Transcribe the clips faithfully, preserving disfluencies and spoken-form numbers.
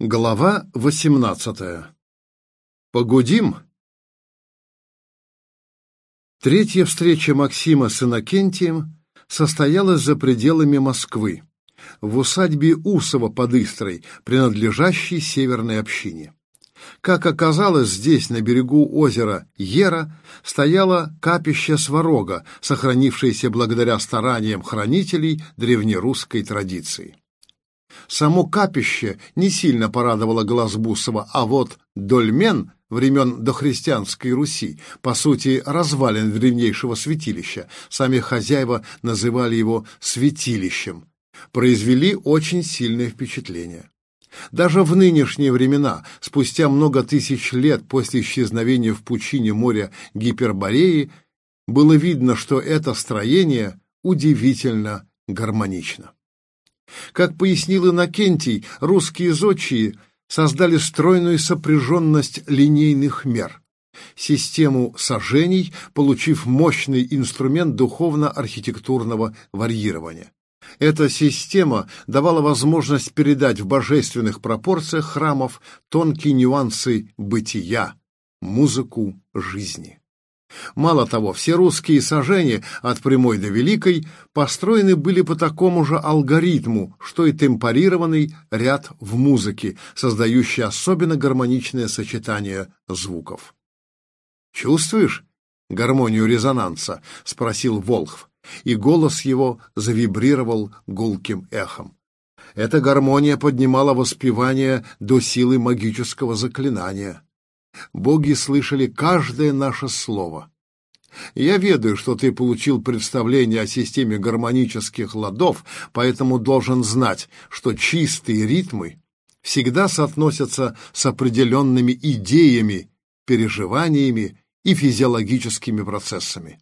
Глава восемнадцатая. Погудим. Третья встреча Максима с Иннокентием состоялась за пределами Москвы, в усадьбе Усова под Истрой, принадлежащей северной общине. Как оказалось, здесь, на берегу озера Ера, стояло капище Сварога, сохранившееся благодаря стараниям хранителей древнерусской традиции. Само капище не сильно порадовало глаз Бусова, а вот дольмен времен дохристианской Руси, по сути, развалин древнейшего святилища, сами хозяева называли его святилищем, произвели очень сильное впечатление. Даже в нынешние времена, спустя много тысяч лет после исчезновения в пучине моря Гипербореи, было видно, что это строение удивительно гармонично. Как пояснил Иннокентий, русские зодчие создали стройную сопряженность линейных мер, систему сажений, получив мощный инструмент духовно-архитектурного варьирования. Эта система давала возможность передать в божественных пропорциях храмов тонкие нюансы бытия, музыку жизни. Мало того, все русские сажения, от Прямой до Великой, построены были по такому же алгоритму, что и темпорированный ряд в музыке, создающий особенно гармоничное сочетание звуков. «Чувствуешь гармонию резонанса?» — спросил Волхв, и голос его завибрировал гулким эхом. Эта гармония поднимала воспевание до силы магического заклинания. Боги слышали каждое наше слово. Я ведаю, что ты получил представление о системе гармонических ладов, поэтому должен знать, что чистые ритмы всегда соотносятся с определенными идеями, переживаниями и физиологическими процессами.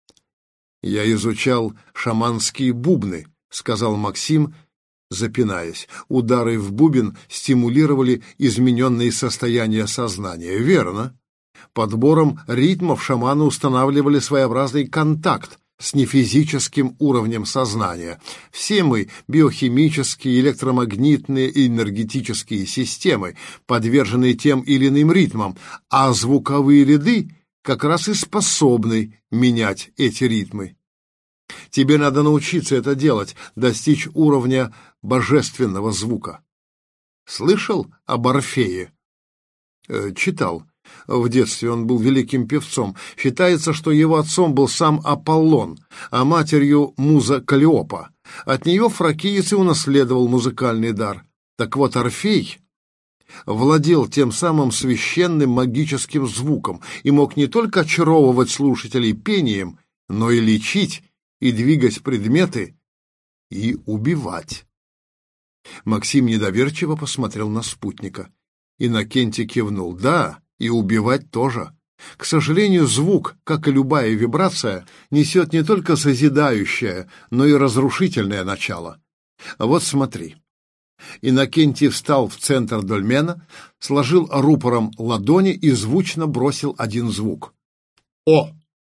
«Я изучал шаманские бубны», — сказал Максим, запинаясь. Удары в бубен стимулировали измененные состояния сознания. Верно. Подбором ритмов шаманы устанавливали своеобразный контакт с нефизическим уровнем сознания. Все мы — биохимические, электромагнитные и энергетические системы, подвержены тем или иным ритмам, а звуковые ряды как раз и способны менять эти ритмы. Тебе надо научиться это делать, достичь уровня божественного звука. Слышал об Орфее? Э, читал. В детстве он был великим певцом. Считается, что его отцом был сам Аполлон, а матерью муза Каллиопа. От нее фракиец и унаследовал музыкальный дар. Так вот, Орфей владел тем самым священным магическим звуком и мог не только очаровывать слушателей пением, но и лечить, и двигать предметы, и убивать. Максим недоверчиво посмотрел на спутника. Иннокентий кивнул. Да, и убивать тоже. К сожалению, звук, как и любая вибрация, несет не только созидающее, но и разрушительное начало. Вот смотри. Иннокентий встал в центр дольмена, сложил рупором ладони и звучно бросил один звук. О!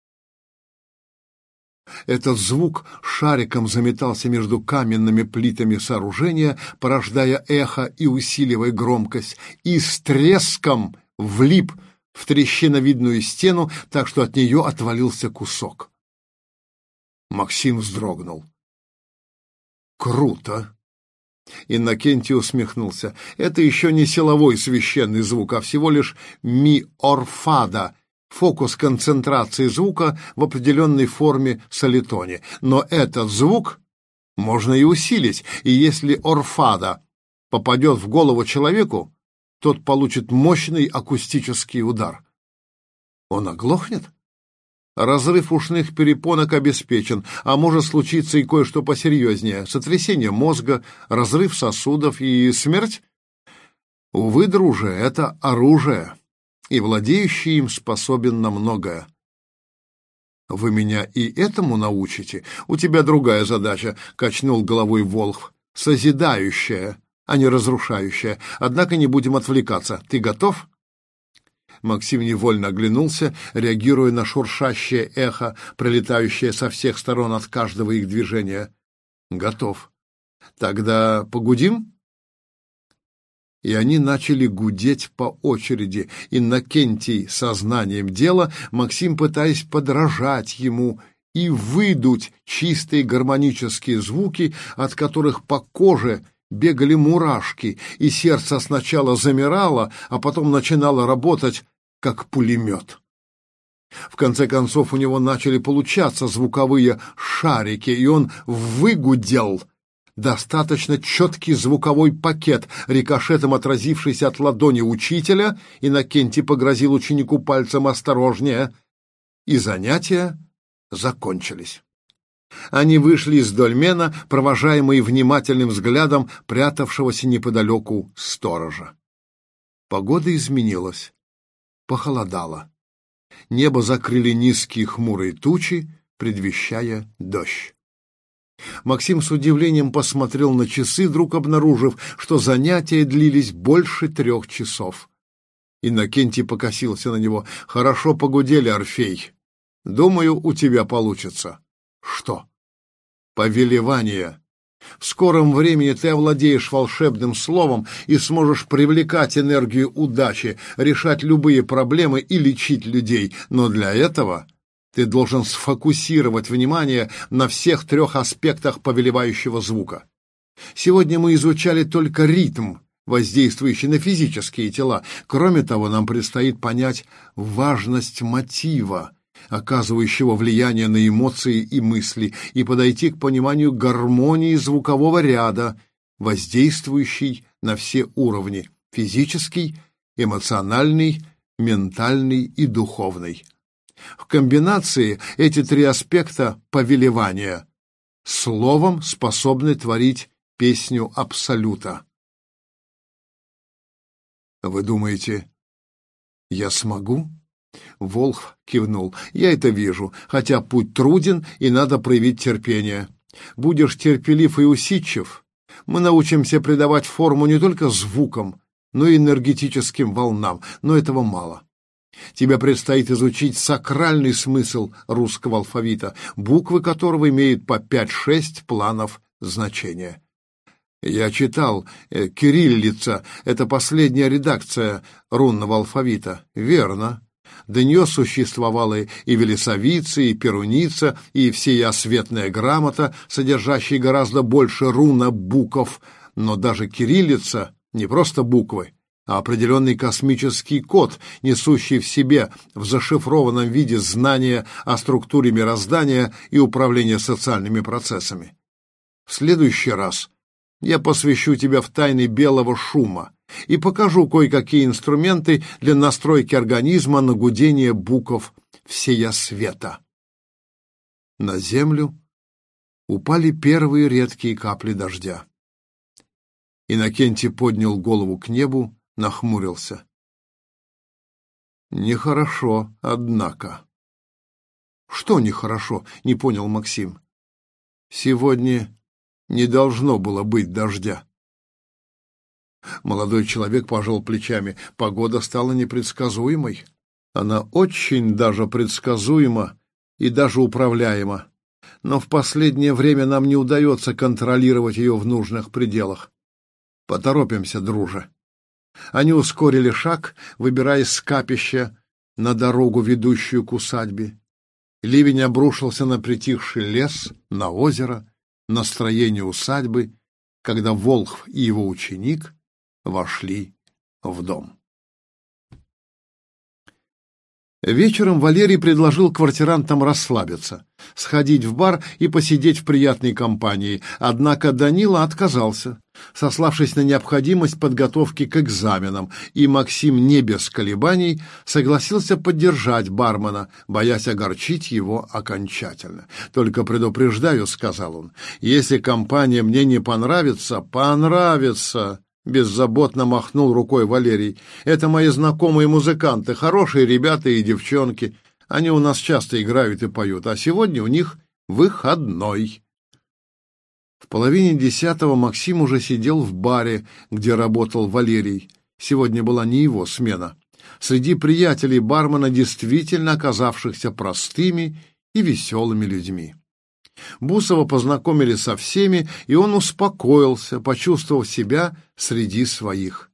Этот звук шариком заметался между каменными плитами сооружения, порождая эхо и усиливая громкость, и с треском влип в трещиновидную стену, так что от нее отвалился кусок. Максим вздрогнул. «Круто!» Иннокентий усмехнулся. «Это еще не силовой священный звук, а всего лишь ми-орфада, фокус концентрации звука в определенной форме солитоне. Но этот звук можно и усилить, и если орфада попадет в голову человеку, тот получит мощный акустический удар. Он оглохнет? Разрыв ушных перепонок обеспечен, а может случиться и кое-что посерьезнее. Сотрясение мозга, разрыв сосудов и смерть? Увы, друже, это оружие, и владеющий им способен на многое. Вы меня и этому научите? У тебя другая задача, — качнул головой Волхв. Созидающая, а не разрушающая. Однако не будем отвлекаться. Ты готов? Максим невольно оглянулся, реагируя на шуршащее эхо, пролетающее со всех сторон от каждого их движения. Готов. Тогда погудим? и они начали гудеть по очереди. Иннокентий сознанием дела, Максим пытаясь подражать ему и выдуть чистые гармонические звуки, от которых по коже бегали мурашки, и сердце сначала замирало, а потом начинало работать, как пулемет. В конце концов у него начали получаться звуковые шарики, и он выгудел достаточно четкий звуковой пакет, рикошетом отразившийся от ладони учителя. Иннокентий погрозил ученику пальцем: «Осторожнее!» И занятия закончились. Они вышли из дольмена, провожаемые внимательным взглядом прятавшегося неподалеку сторожа. Погода изменилась, похолодало. Небо закрыли низкие хмурые тучи, предвещая дождь. Максим с удивлением посмотрел на часы, вдруг обнаружив, что занятия длились больше трех часов. Иннокентий покосился на него. «Хорошо погудели, Орфей. Думаю, у тебя получится». «Что?» «Повелевание. В скором времени ты овладеешь волшебным словом и сможешь привлекать энергию удачи, решать любые проблемы и лечить людей. Но для этого ты должен сфокусировать внимание на всех трех аспектах повелевающего звука. Сегодня мы изучали только ритм, воздействующий на физические тела. Кроме того, нам предстоит понять важность мотива, оказывающего влияние на эмоции и мысли, и подойти к пониманию гармонии звукового ряда, воздействующей на все уровни – физический, эмоциональный, ментальный и духовный. В комбинации эти три аспекта повелевания словом способны творить песню Абсолюта. Вы думаете, я смогу? Волхв кивнул. Я это вижу, хотя путь труден и надо проявить терпение. Будешь терпелив и усидчив, мы научимся придавать форму не только звукам, но и энергетическим волнам, но этого мало. Тебе предстоит изучить сакральный смысл русского алфавита, буквы которого имеют по пять-шесть планов значения. Я читал, э, кириллица — это последняя редакция рунного алфавита. Верно. До нее существовала и велесовица, и перуница, и всеосветная грамота, содержащая гораздо больше руна-букв. Но даже кириллица — не просто буквы, а определенный космический код, несущий в себе в зашифрованном виде знания о структуре мироздания и управления социальными процессами. В следующий раз я посвящу тебя в тайны белого шума и покажу кое-какие инструменты для настройки организма на гудение букв всея света. На землю упали первые редкие капли дождя. Иннокентий поднял голову к небу, нахмурился. Нехорошо, однако. Что нехорошо? Не понял Максим. Сегодня не должно было быть дождя. Молодой человек пожал плечами. Погода стала непредсказуемой. Она очень даже предсказуема и даже управляема. Но в последнее время нам не удается контролировать ее в нужных пределах. Поторопимся, друже. Они ускорили шаг, выбираясь с капища на дорогу, ведущую к усадьбе. Ливень обрушился на притихший лес, на озеро, на строение усадьбы, когда Волхв и его ученик вошли в дом. Вечером Валерий предложил квартирантам расслабиться, сходить в бар и посидеть в приятной компании, однако Данила отказался, сославшись на необходимость подготовки к экзаменам, и Максим не без колебаний согласился поддержать бармена, боясь огорчить его окончательно. «Только предупреждаю», — сказал он, — «если компания мне не понравится, понравится». Беззаботно махнул рукой Валерий. «Это мои знакомые музыканты, хорошие ребята и девчонки. Они у нас часто играют и поют, а сегодня у них выходной». В половине десятого Максим уже сидел в баре, где работал Валерий. Сегодня была не его смена. Среди приятелей бармена, действительно оказавшихся простыми и веселыми людьми. Бусова познакомили со всеми, и он успокоился, почувствовав себя среди своих.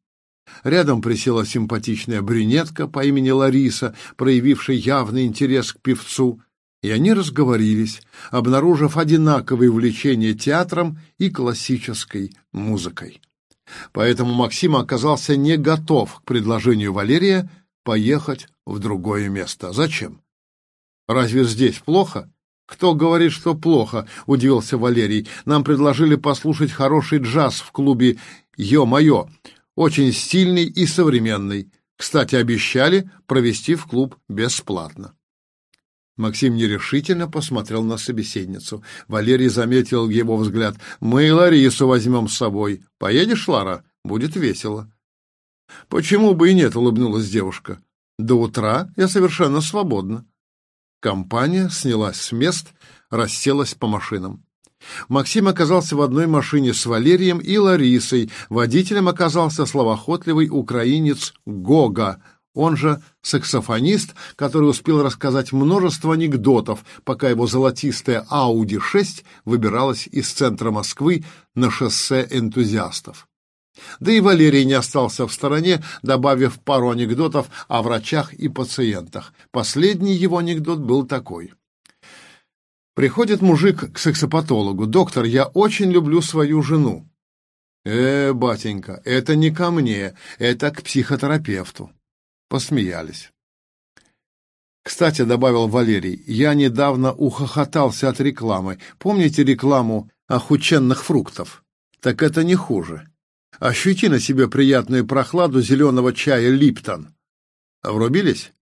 Рядом присела симпатичная брюнетка по имени Лариса, проявившая явный интерес к певцу, и они разговорились, обнаружив одинаковое увлечение театром и классической музыкой. Поэтому Максим оказался не готов к предложению Валерия поехать в другое место. Зачем? Разве здесь плохо? Кто говорит, что плохо? Удивился Валерий. Нам предложили послушать хороший джаз в клубе «Ё-моё». Очень стильный и современный. Кстати, обещали провести в клуб бесплатно. Максим нерешительно посмотрел на собеседницу. Валерий заметил его взгляд. «Мы и Ларису возьмем с собой. Поедешь, Лара? Будет весело». «Почему бы и нет?» — улыбнулась девушка. «До утра я совершенно свободна». Компания снялась с мест, расселась по машинам. Максим оказался в одной машине с Валерием и Ларисой. Водителем оказался словоохотливый украинец Гога, он же саксофонист, который успел рассказать множество анекдотов, пока его золотистая Ауди шесть выбиралась из центра Москвы на шоссе энтузиастов. Да и Валерий не остался в стороне, добавив пару анекдотов о врачах и пациентах. Последний его анекдот был такой. Приходит мужик к саксопатологу. «Доктор, я очень люблю свою жену». «Э, батенька, это не ко мне, это к психотерапевту». Посмеялись. «Кстати, — добавил Валерий, — я недавно ухохотался от рекламы. Помните рекламу охученных фруктов? Так это не хуже. Ощути на себе приятную прохладу зеленого чая «Липтон». Врубились?»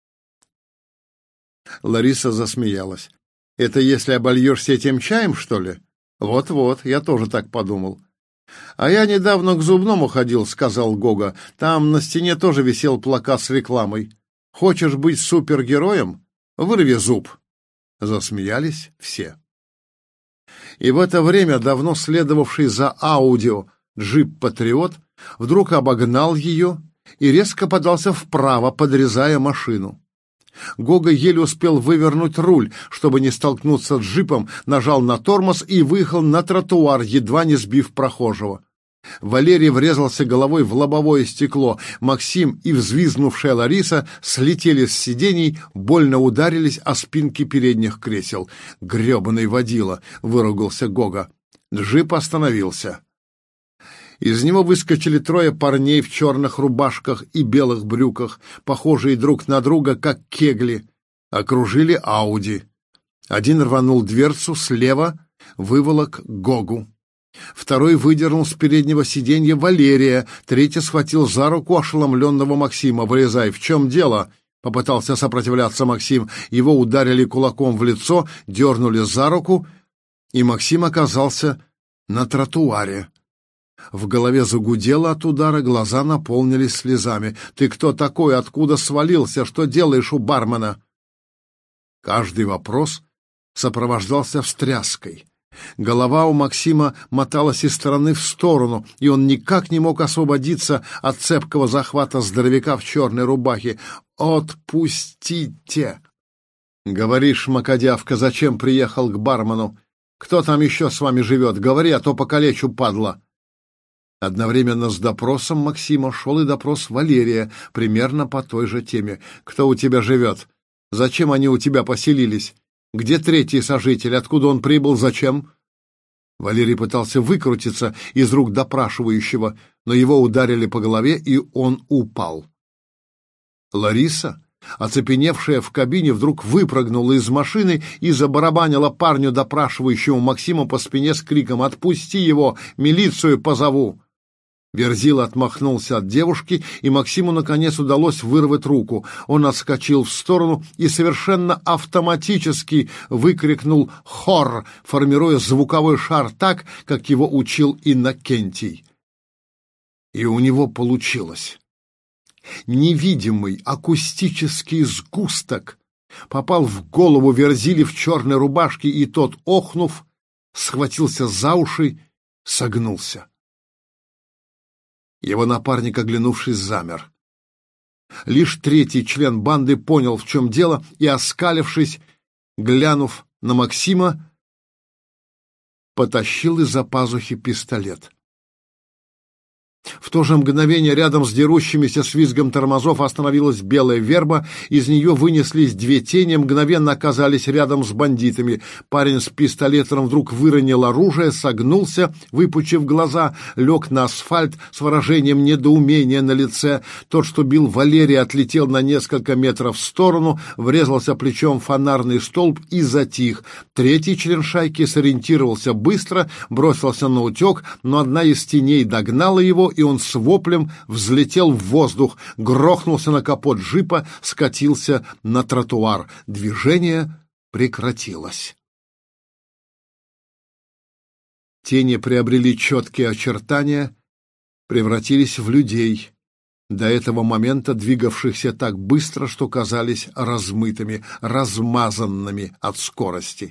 Лариса засмеялась. «Это если обольешься этим чаем, что ли?» «Вот-вот, я тоже так подумал». «А я недавно к зубному ходил», — сказал Гога. «Там на стене тоже висел плакат с рекламой. Хочешь быть супергероем? Вырви зуб». Засмеялись все. И в это время давно следовавший за аудио джип «Патриот» вдруг обогнал ее и резко подался вправо, подрезая машину. Гога еле успел вывернуть руль, чтобы не столкнуться с джипом, нажал на тормоз и выехал на тротуар, едва не сбив прохожего. Валерий врезался головой в лобовое стекло. Максим и взвизгнувшая Лариса слетели с сидений, больно ударились о спинки передних кресел. «Гребаный водила!» — выругался Гога. Джип остановился. Из него выскочили трое парней в черных рубашках и белых брюках, похожие друг на друга, как кегли. Окружили Ауди. Один рванул дверцу слева, выволок Гогу. Второй выдернул с переднего сиденья Валерия, третий схватил за руку ошеломленного Максима. «Вылезай, в чем дело?» — попытался сопротивляться Максим. Его ударили кулаком в лицо, дернули за руку, и Максим оказался на тротуаре. В голове загудело от удара, глаза наполнились слезами. «Ты кто такой? Откуда свалился? Что делаешь у бармена?» Каждый вопрос сопровождался встряской. Голова у Максима моталась из стороны в сторону, и он никак не мог освободиться от цепкого захвата здоровяка в черной рубахе. «Отпустите!» «Говоришь, макодявка, зачем приехал к бармену? Кто там еще с вами живет? Говори, а то покалечу, падла!» Одновременно с допросом Максима шел и допрос Валерия, примерно по той же теме. «Кто у тебя живет? Зачем они у тебя поселились? Где третий сожитель? Откуда он прибыл? Зачем?» Валерий пытался выкрутиться из рук допрашивающего, но его ударили по голове, и он упал. Лариса, оцепеневшая в кабине, вдруг выпрыгнула из машины и забарабанила парню, допрашивающему Максима, по спине с криком: «Отпусти его! Милицию позову!» Верзила отмахнулся от девушки, и Максиму, наконец, удалось вырвать руку. Он отскочил в сторону и совершенно автоматически выкрикнул «Хор!», формируя звуковой шар так, как его учил Иннокентий. И у него получилось. Невидимый акустический сгусток попал в голову Верзиле в черной рубашке, и тот, охнув, схватился за уши, согнулся. Его напарник, оглянувшись, замер. Лишь третий член банды понял, в чем дело, и, оскалившись, глянув на Максима, потащил из-за пазухи пистолет. В то же мгновение рядом с дерущимися с визгом тормозов остановилась белая верба, из нее вынеслись две тени, мгновенно оказались рядом с бандитами. Парень с пистолетом вдруг выронил оружие, согнулся, выпучив глаза, лег на асфальт с выражением недоумения на лице. Тот, что бил Валерия, отлетел на несколько метров в сторону, врезался плечом в фонарный столб и затих. Третий член шайки сориентировался быстро, бросился на утек, но одна из теней догнала его, и он с воплем взлетел в воздух, грохнулся на капот джипа, скатился на тротуар. Движение прекратилось. Тени приобрели четкие очертания, превратились в людей, до этого момента двигавшихся так быстро, что казались размытыми, размазанными от скорости.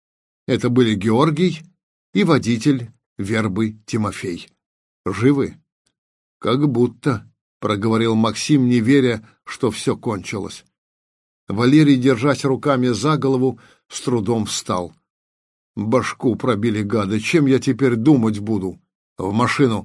Это были Георгий и водитель вербы Тимофей. Живы? «Как будто», — проговорил Максим, не веря, что все кончилось. Валерий, держась руками за голову, с трудом встал. «Башку пробили гады. Чем я теперь думать буду? В машину!»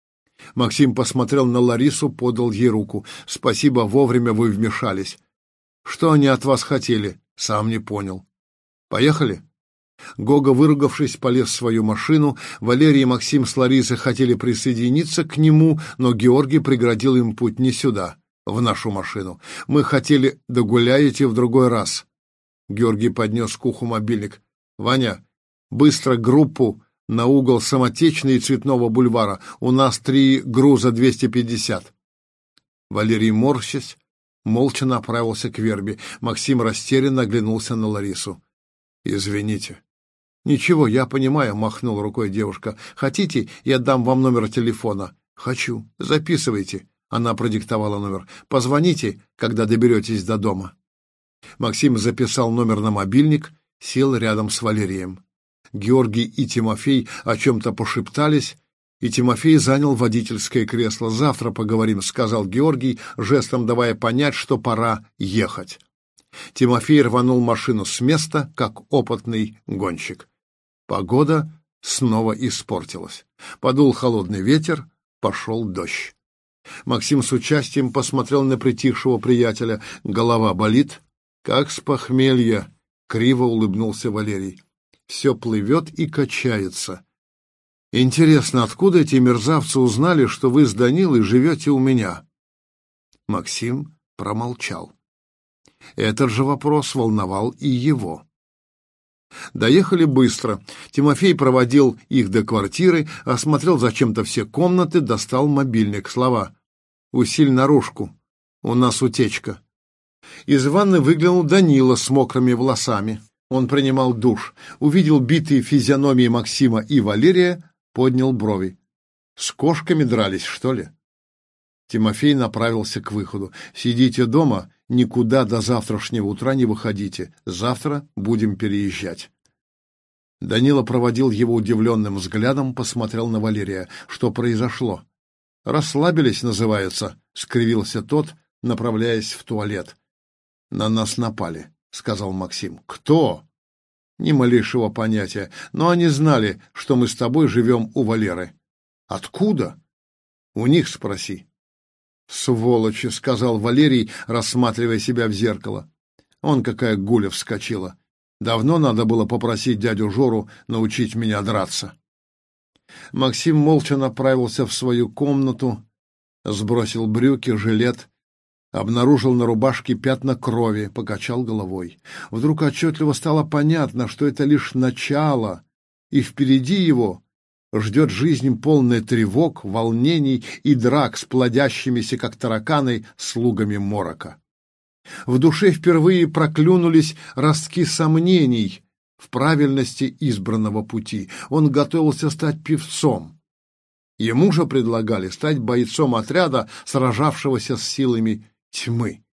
Максим посмотрел на Ларису, подал ей руку. «Спасибо, вовремя вы вмешались. Что они от вас хотели? Сам не понял. Поехали?» Гога, выругавшись, полез в свою машину. Валерий и Максим с Ларисой хотели присоединиться к нему, но Георгий преградил им путь: не сюда, в нашу машину. Мы хотели... Да гуляете в другой раз. Георгий поднес к уху мобильник. «Ваня, быстро группу на угол Самотечной и Цветного бульвара. У нас три груза двести пятьдесят». Валерий, морщась, молча направился к вербе. Максим растерянно оглянулся на Ларису. «Извините». «Ничего, я понимаю», — махнула рукой девушка. «Хотите, я дам вам номер телефона?» «Хочу. Записывайте». Она продиктовала номер. «Позвоните, когда доберетесь до дома». Максим записал номер на мобильник, сел рядом с Валерием. Георгий и Тимофей о чем-то пошептались, и Тимофей занял водительское кресло. «Завтра поговорим», — сказал Георгий, жестом давая понять, что пора ехать. Тимофей рванул машину с места, как опытный гонщик. Погода снова испортилась. Подул холодный ветер, пошел дождь. Максим с участием посмотрел на притихшего приятеля. «Голова болит?» «Как с похмелья», — криво улыбнулся Валерий. «Все плывет и качается. Интересно, откуда эти мерзавцы узнали, что вы с Данилой живете у меня?» Максим промолчал. Этот же вопрос волновал и его. Доехали быстро. Тимофей проводил их до квартиры, осмотрел зачем-то все комнаты, достал мобильник. Слова: «Усиль наружку, у нас утечка». Из ванны выглянул Данила с мокрыми волосами. Он принимал душ, увидел битые физиономии Максима и Валерия, поднял брови. «С кошками дрались, что ли?» Тимофей направился к выходу. «Сидите дома, никуда до завтрашнего утра не выходите. Завтра будем переезжать». Данила проводил его удивленным взглядом, посмотрел на Валерия. «Что произошло?» «Расслабились, называется», — скривился тот, направляясь в туалет. «На нас напали», — сказал Максим. «Кто?» «Ни малейшего понятия, но они знали, что мы с тобой живем у Валеры». «Откуда?» «У них спроси». «Сволочи», — сказал Валерий, рассматривая себя в зеркало. «Он какая гуля вскочила. Давно надо было попросить дядю Жору научить меня драться». Максим молча направился в свою комнату, сбросил брюки, жилет, обнаружил на рубашке пятна крови, покачал головой. Вдруг отчетливо стало понятно, что это лишь начало, и впереди его ждет жизнь, полная тревог, волнений и драк с плодящимися, как тараканы, слугами морока. В душе впервые проклюнулись ростки сомнений в правильности избранного пути. Он готовился стать певцом. Ему же предлагали стать бойцом отряда, сражавшегося с силами тьмы.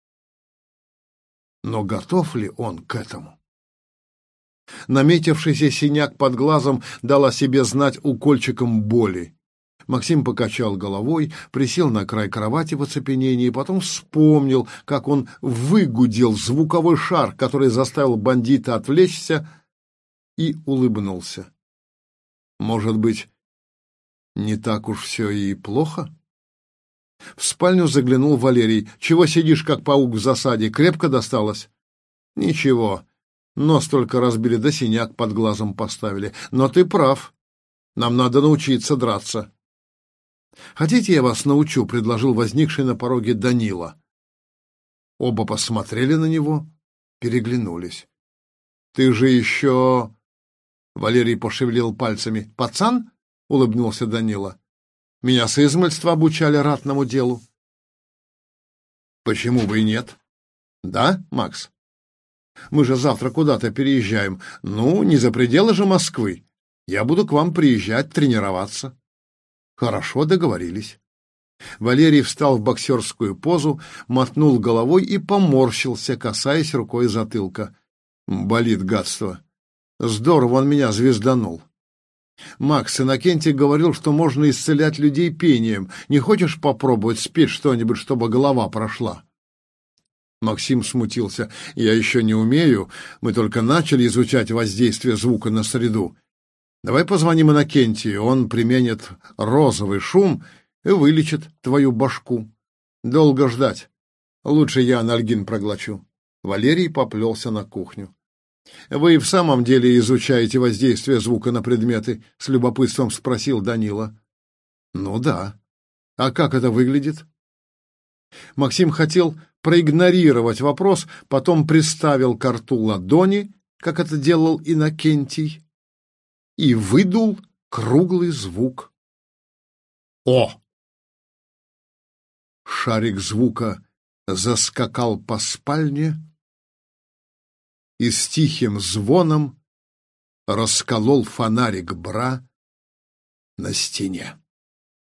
Но готов ли он к этому? Наметившийся синяк под глазом дал о себе знать укольчиком боли. Максим покачал головой, присел на край кровати в оцепенении, потом вспомнил, как он выгудел звуковой шар, который заставил бандита отвлечься, и улыбнулся. Может быть, не так уж все и плохо? В спальню заглянул Валерий. «Чего сидишь, как паук в засаде? Крепко досталось?» «Ничего. Нос только разбили, да синяк под глазом поставили. Но ты прав. Нам надо научиться драться». «Хотите, я вас научу?» — предложил возникший на пороге Данила. Оба посмотрели на него, переглянулись. «Ты же еще...» — Валерий пошевелил пальцами. «Пацан?» — улыбнулся Данила. «Меня с измальства обучали ратному делу». «Почему бы и нет?» «Да, Макс? Мы же завтра куда-то переезжаем. Ну, не за пределы же Москвы. Я буду к вам приезжать, тренироваться». «Хорошо, договорились». Валерий встал в боксерскую позу, мотнул головой и поморщился, касаясь рукой затылка. «Болит гадство. Здорово он меня звезданул». «Макс, Иннокентий говорил, что можно исцелять людей пением. Не хочешь попробовать спеть что-нибудь, чтобы голова прошла?» Максим смутился. «Я еще не умею. Мы только начали изучать воздействие звука на среду. Давай позвоним Иннокентию, он применит розовый шум и вылечит твою башку. Долго ждать. Лучше я анальгин проглочу». Валерий поплелся на кухню. «Вы и в самом деле изучаете воздействие звука на предметы?» — с любопытством спросил Данила. «Ну да. А как это выглядит?» Максим хотел проигнорировать вопрос, потом приставил к рту ладони, как это делал Иннокентий, и выдул круглый звук. «О!» Шарик звука заскакал по спальне и с тихим звоном расколол фонарик бра на стене.